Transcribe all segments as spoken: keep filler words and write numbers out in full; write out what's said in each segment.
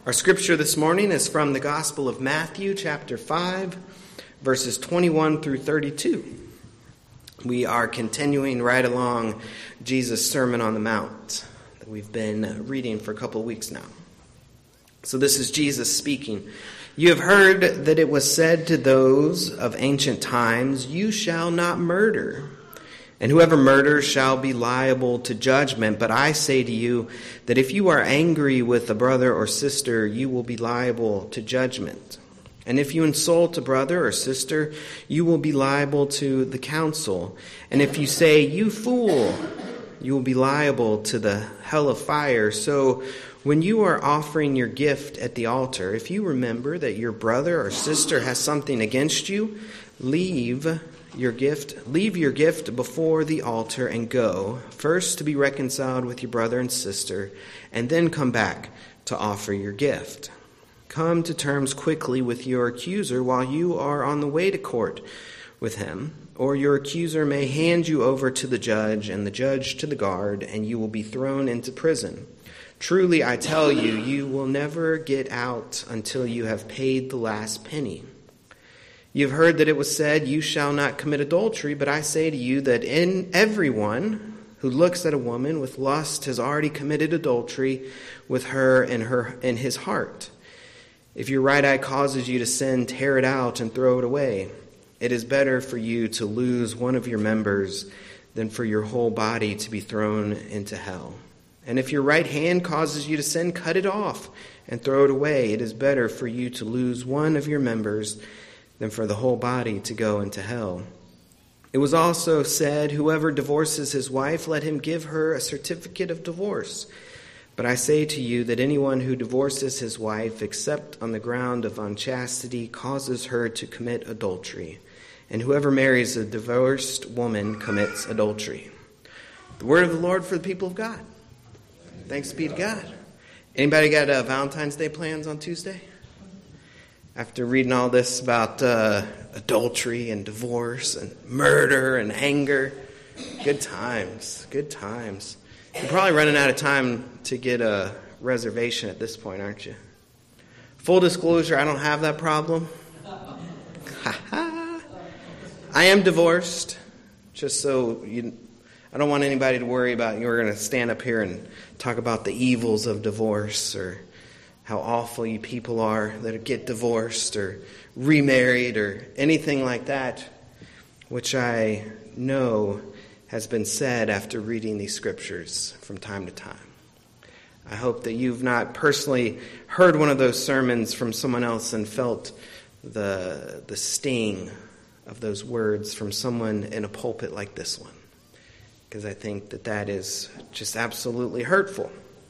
Our scripture this morning is from the Gospel of Matthew, chapter five, verses twenty-one through thirty-two. We are continuing right along Jesus' Sermon on the Mount that we've been reading for a couple of weeks now. So this is Jesus speaking. You have heard that it was said to those of ancient times, "You shall not murder. And whoever murders shall be liable to judgment. But I say to you that if you are angry with a brother or sister, you will be liable to judgment. And if you insult a brother or sister, you will be liable to the council. And if you say, 'You fool,' you will be liable to the hell of fire. So when you are offering your gift at the altar, if you remember that your brother or sister has something against you, leave your gift, leave your gift before the altar and go, first to be reconciled with your brother and sister, and then come back to offer your gift. Come to terms quickly with your accuser while you are on the way to court with him, or your accuser may hand you over to the judge, and the judge to the guard, and you will be thrown into prison. Truly, I tell you, you will never get out until you have paid the last penny. You've heard that it was said, 'You shall not commit adultery,' but I say to you that in everyone who looks at a woman with lust has already committed adultery with her in her in his heart. If your right eye causes you to sin, tear it out and throw it away. It is better for you to lose one of your members than for your whole body to be thrown into hell. And if your right hand causes you to sin, cut it off and throw it away. It is better for you to lose one of your members than for the whole body to go into hell. It was also said, 'Whoever divorces his wife, let him give her a certificate of divorce.' But I say to you that anyone who divorces his wife, except on the ground of unchastity, causes her to commit adultery. And whoever marries a divorced woman commits adultery." The word of the Lord for the people of God. Thanks be to God. Anybody got uh, Valentine's Day plans on Tuesday? After reading all this about uh, adultery and divorce and murder and anger, good times, good times. You're probably running out of time to get a reservation at this point, aren't you? Full disclosure, I don't have that problem. I am divorced, just so you, I don't want anybody to worry about you're going to stand up here and talk about the evils of divorce or how awful you people are that get divorced or remarried or anything like that, which I know has been said after reading these scriptures from time to time. I hope that you've not personally heard one of those sermons from someone else and felt the, the sting of those words from someone in a pulpit like this one, because I think that that is just absolutely hurtful.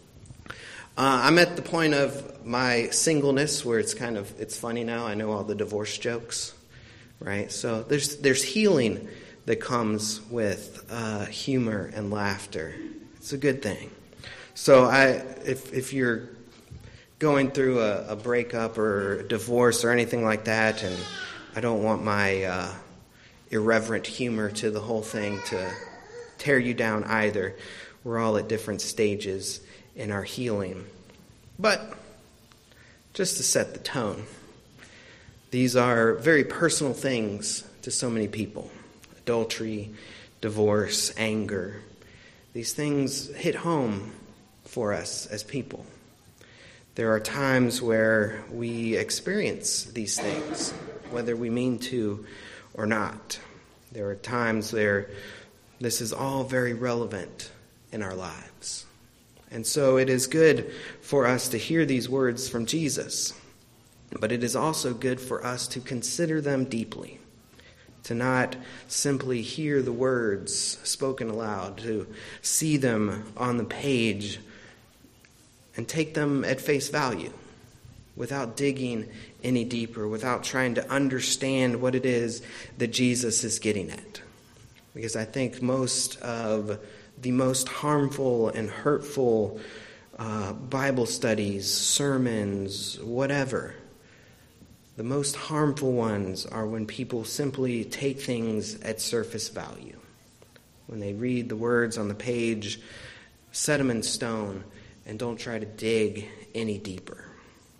Uh, I'm at the point of my singleness where it's kind of, it's funny now. I know all the divorce jokes, right? So there's there's healing that comes with uh, humor and laughter. It's a good thing. So I, if if you're going through a, a breakup or a divorce or anything like that, and I don't want my uh, irreverent humor to the whole thing to tear you down either. We're all at different stages in our healing. But just to set the tone, these are very personal things to so many people. Adultery, divorce, anger. These things hit home for us as people. There are times where we experience these things, whether we mean to or not. There are times where this is all very relevant in our lives. And so it is good for us to hear these words from Jesus, but it is also good for us to consider them deeply, to not simply hear the words spoken aloud, to see them on the page and take them at face value without digging any deeper, without trying to understand what it is that Jesus is getting at. Because I think most of the most harmful and hurtful uh, Bible studies, sermons, whatever, the most harmful ones are when people simply take things at surface value. When they read the words on the page, set them in stone, and don't try to dig any deeper.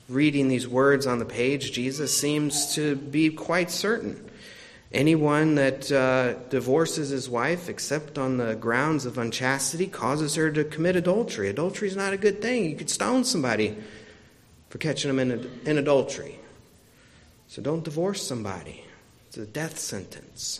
Reading these words on the page, Jesus seems to be quite certain. Anyone that uh, divorces his wife except on the grounds of unchastity causes her to commit adultery. Adultery is not a good thing. You could stone somebody for catching them in, in adultery. So don't divorce somebody. It's a death sentence.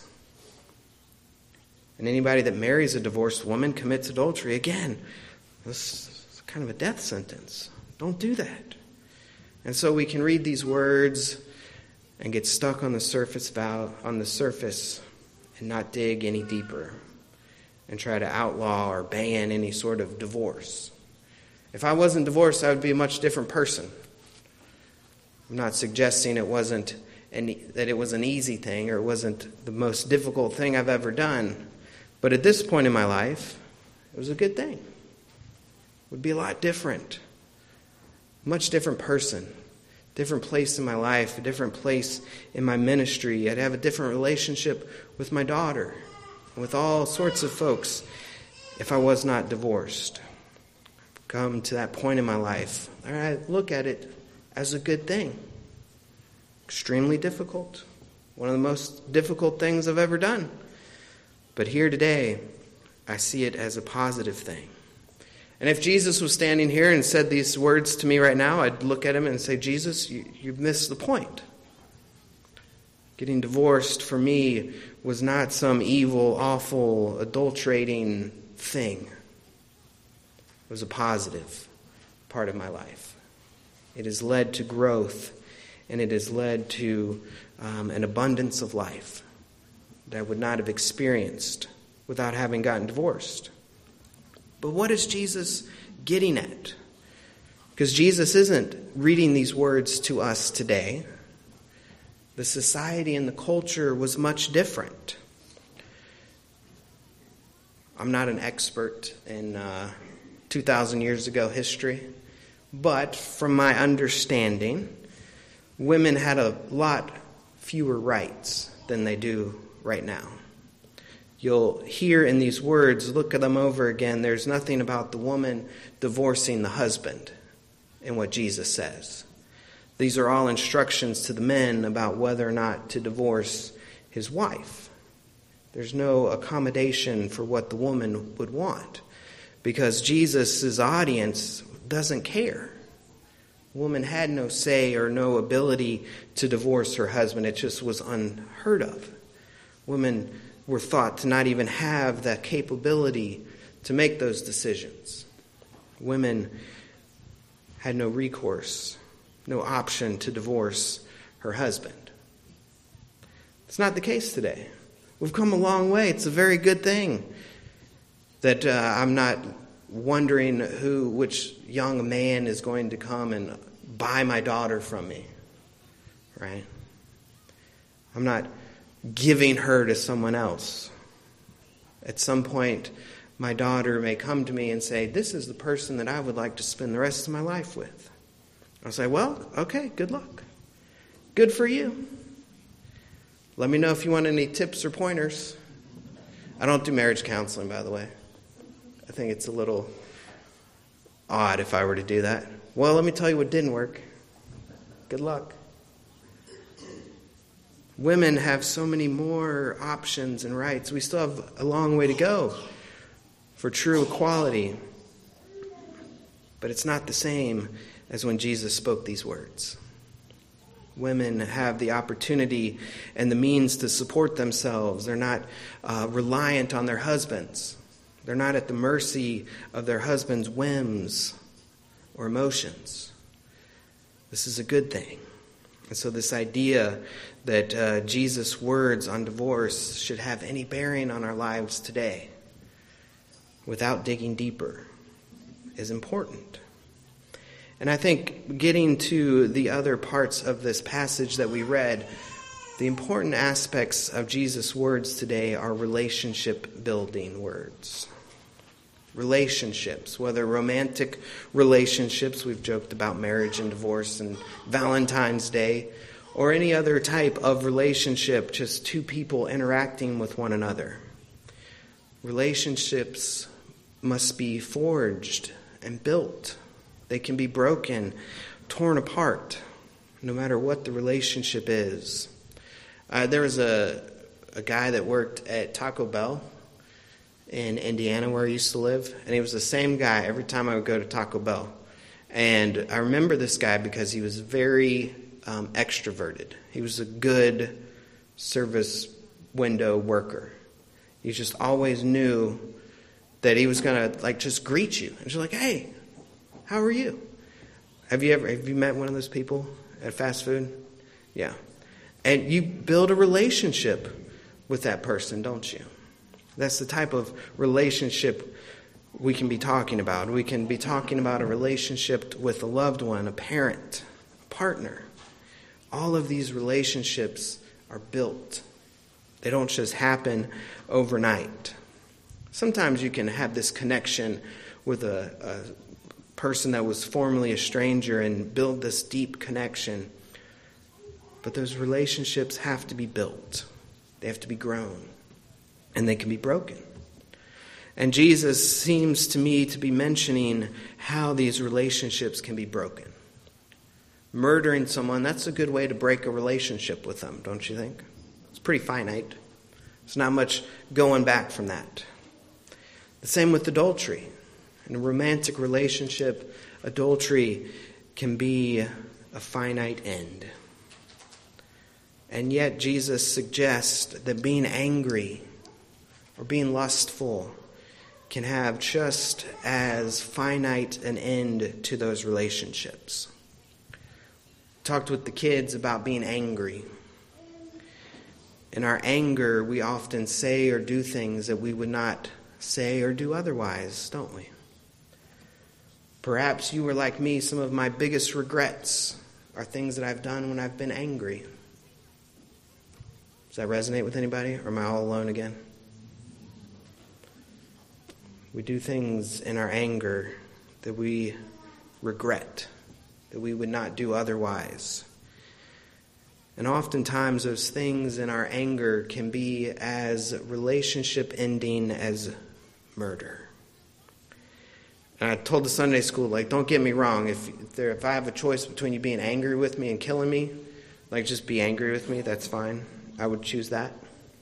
And anybody that marries a divorced woman commits adultery. Again, this is kind of a death sentence. Don't do that. And so we can read these words and get stuck on the surface vow, on the surface and not dig any deeper and try to outlaw or ban any sort of divorce. If I wasn't divorced, I would be a much different person. I'm not suggesting it wasn't any, that it was an easy thing or it wasn't the most difficult thing I've ever done. But at this point in my life, it was a good thing. It would be a lot different. Much different person. Different place in my life. A different place in my ministry. I'd have a different relationship with my daughter. And with all sorts of folks if I was not divorced. I've come to that point in my life. I look at it as a good thing. Extremely difficult. One of the most difficult things I've ever done. But here today, I see it as a positive thing. And if Jesus was standing here and said these words to me right now, I'd look at him and say, Jesus, you, you've missed the point. Getting divorced for me was not some evil, awful, adulterating thing. It was a positive part of my life. It has led to growth, and it has led to um, an abundance of life that I would not have experienced without having gotten divorced. But what is Jesus getting at? Because Jesus isn't reading these words to us today. The society and the culture was much different. I'm not an expert in uh, two thousand years ago history, but from my understanding, women had a lot fewer rights than they do right now. You'll hear in these words, look at them over again, there's nothing about the woman divorcing the husband in what Jesus says. These are all instructions to the men about whether or not to divorce his wife. There's no accommodation for what the woman would want because Jesus' audience doesn't care. The woman had no say or no ability to divorce her husband. It just was unheard of. Women were thought to not even have that capability to make those decisions. Women had no recourse, no option to divorce her husband. It's not the case today. We've come a long way. It's a very good thing that uh, I'm not wondering who, which young man is going to come and buy my daughter from me, right? I'm not giving her to someone else. At some point, my daughter may come to me and say, this is the person that I would like to spend the rest of my life with. I'll say, well, okay, good luck. Good for you. Let me know if you want any tips or pointers. I don't do marriage counseling, by the way. I think it's a little odd if I were to do that. Well, let me tell you what didn't work. Good luck. Women have so many more options and rights. We still have a long way to go for true equality. But it's not the same as when Jesus spoke these words. Women have the opportunity and the means to support themselves. They're not uh, reliant on their husbands. They're not at the mercy of their husband's whims or emotions. This is a good thing. And so this idea that uh, Jesus' words on divorce should have any bearing on our lives today without digging deeper is important. And I think getting to the other parts of this passage that we read, the important aspects of Jesus' words today are relationship-building words. Relationships, whether romantic relationships, we've joked about marriage and divorce and Valentine's Day, or any other type of relationship, just two people interacting with one another. Relationships must be forged and built. They can be broken, torn apart, no matter what the relationship is. Uh, there was a, a guy that worked at Taco Bell in Indiana where I used to live, and he was the same guy every time I would go to Taco Bell. And I remember this guy because he was very um, extroverted. He was a good service window worker. You just always knew that he was going to like just greet you. And you're like, hey, how are you? Have you ever have you met one of those people at fast food? Yeah. And you build a relationship with that person, don't you? That's the type of relationship we can be talking about. We can be talking about a relationship with a loved one, a parent, a partner. All of these relationships are built. They don't just happen overnight. Sometimes you can have this connection with a, a person that was formerly a stranger and build this deep connection. But those relationships have to be built. They have to be grown. And they can be broken. And Jesus seems to me to be mentioning how these relationships can be broken. Murdering someone, that's a good way to break a relationship with them, don't you think? It's pretty finite. There's not much going back from that. The same with adultery. In a romantic relationship, adultery can be a finite end. And yet Jesus suggests that being angry or being lustful can have just as finite an end to those relationships. Talked with the kids about being angry. In our anger, we often say or do things that we would not say or do otherwise, don't we? Perhaps you were like me. Some of my biggest regrets are things that I've done when I've been angry. Does that resonate with anybody, or am I all alone again? We do things in our anger that we regret, that we would not do otherwise. And oftentimes those things in our anger can be as relationship ending as murder. And I told the Sunday school, like, don't get me wrong, if if, there, if I have a choice between you being angry with me and killing me, like, just be angry with me, that's fine. I would choose that.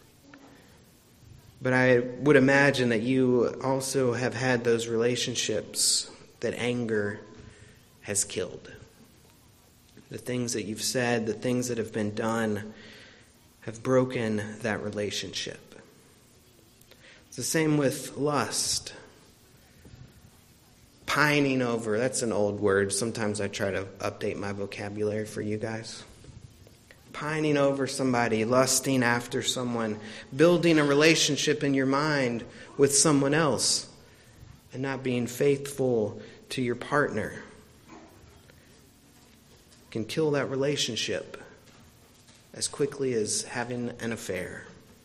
But I would imagine that you also have had those relationships that anger has killed. The things that you've said, the things that have been done have broken that relationship. It's the same with lust. Pining over, that's an old word. Sometimes I try to update my vocabulary for you guys. Pining over somebody, lusting after someone, building a relationship in your mind with someone else, and not being faithful to your partner can kill that relationship as quickly as having an affair.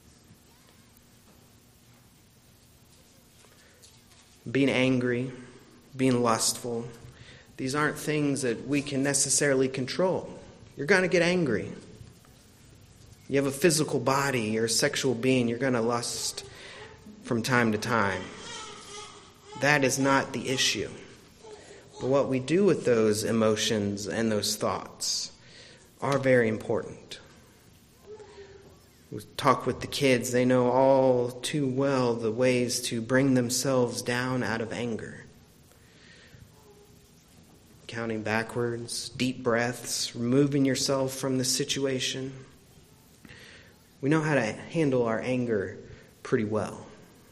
Being angry, being lustful, these aren't things that we can necessarily control. You're going to get angry. You have a physical body, you're a sexual being, you're going to lust from time to time. That is not the issue. But what we do with those emotions and those thoughts are very important. We talk with the kids, they know all too well the ways to bring themselves down out of anger. Counting backwards, deep breaths, removing yourself from the situation. We know how to handle our anger pretty well.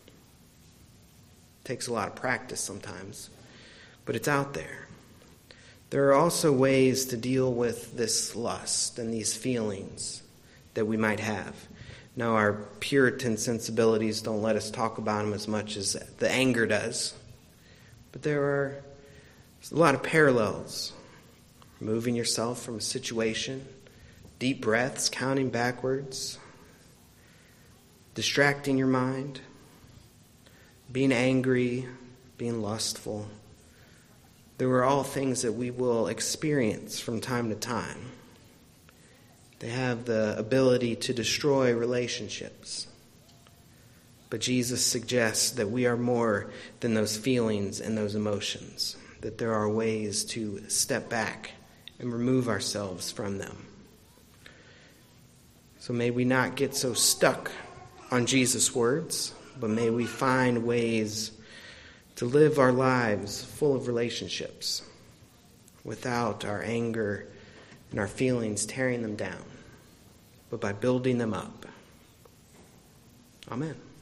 It takes a lot of practice sometimes, but it's out there. There are also ways to deal with this lust and these feelings that we might have. Now, our Puritan sensibilities don't let us talk about them as much as the anger does, but there are a lot of parallels. Removing yourself from a situation, deep breaths, counting backwards, distracting your mind, being angry, being lustful. They were all things that we will experience from time to time. They have the ability to destroy relationships. But Jesus suggests that we are more than those feelings and those emotions, that there are ways to step back and remove ourselves from them. So may we not get so stuck on Jesus' words, but may we find ways to live our lives full of relationships without our anger and our feelings tearing them down, but by building them up. Amen.